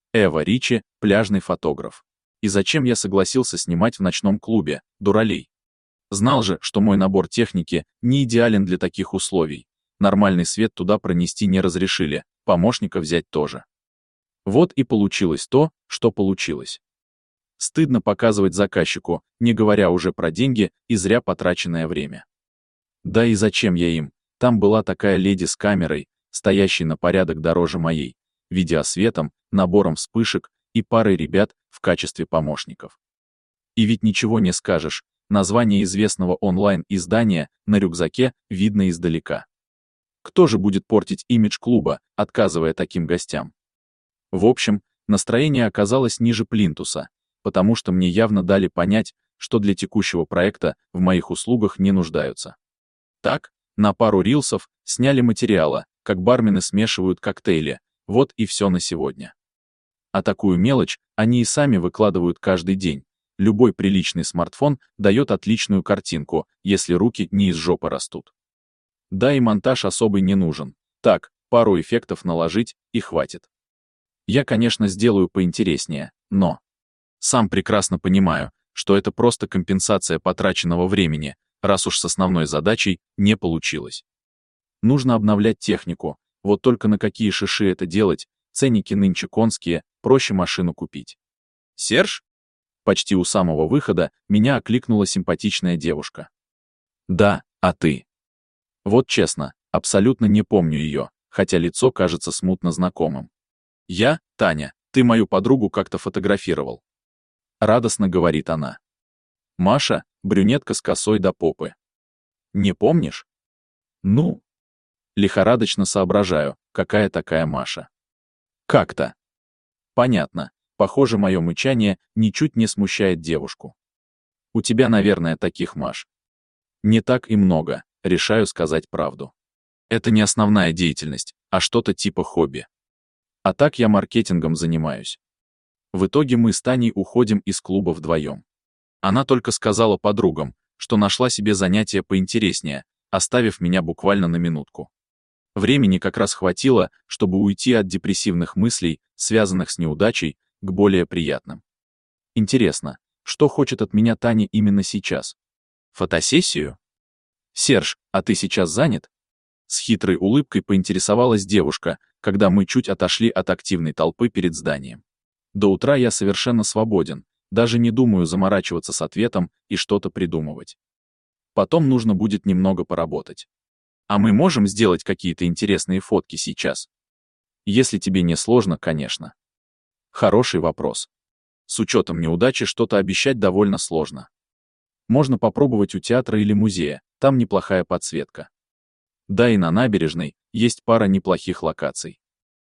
Эва Ричи, пляжный фотограф. И зачем я согласился снимать в ночном клубе, дуралей? Знал же, что мой набор техники не идеален для таких условий. Нормальный свет туда пронести не разрешили, помощника взять тоже. Вот и получилось то, что получилось. Стыдно показывать заказчику, не говоря уже про деньги и зря потраченное время. Да и зачем я им? Там была такая леди с камерой, стоящей на порядок дороже моей, видеосветом, набором вспышек и парой ребят в качестве помощников. И ведь ничего не скажешь, название известного онлайн-издания на рюкзаке видно издалека. Кто же будет портить имидж клуба, отказывая таким гостям? В общем, настроение оказалось ниже плинтуса, потому что мне явно дали понять, что для текущего проекта в моих услугах не нуждаются. Так, на пару рилсов сняли материала, как бармены смешивают коктейли, вот и все на сегодня. А такую мелочь они и сами выкладывают каждый день. Любой приличный смартфон дает отличную картинку, если руки не из жопы растут. Да и монтаж особый не нужен. Так, пару эффектов наложить и хватит. Я, конечно, сделаю поинтереснее, но сам прекрасно понимаю, что это просто компенсация потраченного времени, раз уж с основной задачей не получилось. Нужно обновлять технику, вот только на какие шиши это делать, ценники нынче конские, проще машину купить. «Серж?» Почти у самого выхода меня окликнула симпатичная девушка. «Да, а ты?» Вот честно, абсолютно не помню ее, хотя лицо кажется смутно знакомым. «Я, Таня, ты мою подругу как-то фотографировал». Радостно говорит она. «Маша, брюнетка с косой до попы. Не помнишь?» «Ну?» Лихорадочно соображаю, какая такая Маша. «Как-то?» «Понятно. Похоже, мое мычание ничуть не смущает девушку. У тебя, наверное, таких Маш. Не так и много, решаю сказать правду. Это не основная деятельность, а что-то типа хобби. А так я маркетингом занимаюсь. В итоге мы с Таней уходим из клуба вдвоем. Она только сказала подругам, что нашла себе занятие поинтереснее, оставив меня буквально на минутку. Времени как раз хватило, чтобы уйти от депрессивных мыслей, связанных с неудачей, к более приятным. Интересно, что хочет от меня Таня именно сейчас? Фотосессию? «Серж, а ты сейчас занят?» С хитрой улыбкой поинтересовалась девушка, когда мы чуть отошли от активной толпы перед зданием. До утра я совершенно свободен, даже не думаю заморачиваться с ответом и что-то придумывать. Потом нужно будет немного поработать. А мы можем сделать какие-то интересные фотки сейчас? Если тебе не сложно, конечно. Хороший вопрос. С учетом неудачи что-то обещать довольно сложно. Можно попробовать у театра или музея, там неплохая подсветка. Да и на набережной есть пара неплохих локаций.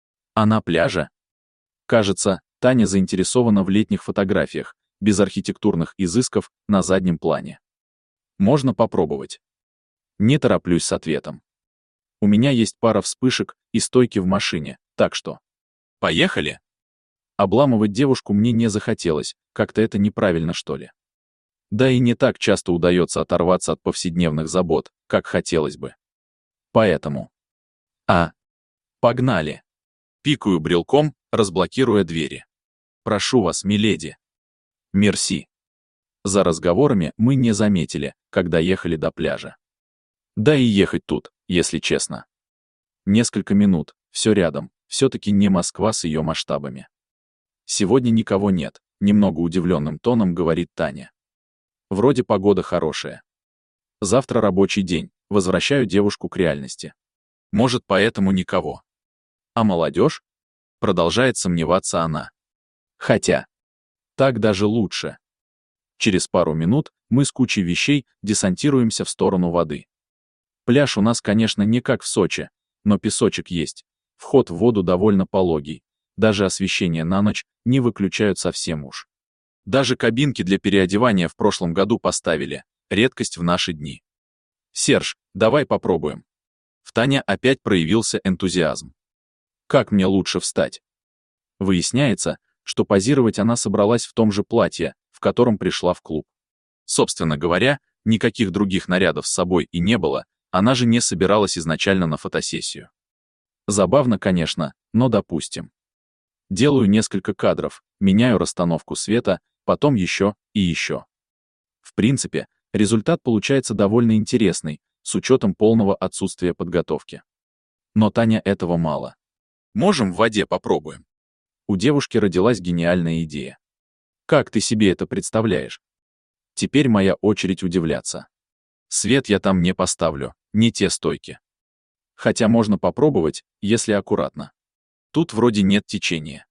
А на пляже? Кажется, Таня заинтересована в летних фотографиях, без архитектурных изысков на заднем плане. Можно попробовать. Не тороплюсь с ответом. У меня есть пара вспышек и стойки в машине, так что... Поехали? Обламывать девушку мне не захотелось, как-то это неправильно, что ли. Да и не так часто удается оторваться от повседневных забот, как хотелось бы. Поэтому... Погнали. Пикаю брелком, разблокируя двери. Прошу вас, миледи. Мерси. За разговорами мы не заметили, когда ехали до пляжа. Да и ехать тут, если честно. Несколько минут, все рядом, все-таки не Москва с ее масштабами. Сегодня никого нет, немного удивленным тоном говорит Таня. Вроде погода хорошая. Завтра рабочий день, возвращаю девушку к реальности. Может, поэтому никого. А молодежь? Продолжает сомневаться она. Хотя, так даже лучше. Через пару минут мы с кучей вещей десантируемся в сторону воды. Пляж у нас, конечно, не как в Сочи, но песочек есть. Вход в воду довольно пологий. Даже освещение на ночь не выключают совсем уж. Даже кабинки для переодевания в прошлом году поставили. Редкость в наши дни. «Серж, давай попробуем». В Тане опять проявился энтузиазм. Как мне лучше встать? Выясняется, что позировать она собралась в том же платье, в котором пришла в клуб. Собственно говоря, никаких других нарядов с собой и не было, она же не собиралась изначально на фотосессию. Забавно, конечно, но допустим. Делаю несколько кадров, меняю расстановку света, потом еще и еще. В принципе, результат получается довольно интересный, с учетом полного отсутствия подготовки. Но Таня этого мало. Можем в воде попробуем. У девушки родилась гениальная идея. Как ты себе это представляешь? Теперь моя очередь удивляться. Свет я там не поставлю, не те стойки. Хотя можно попробовать, если аккуратно. Тут вроде нет течения.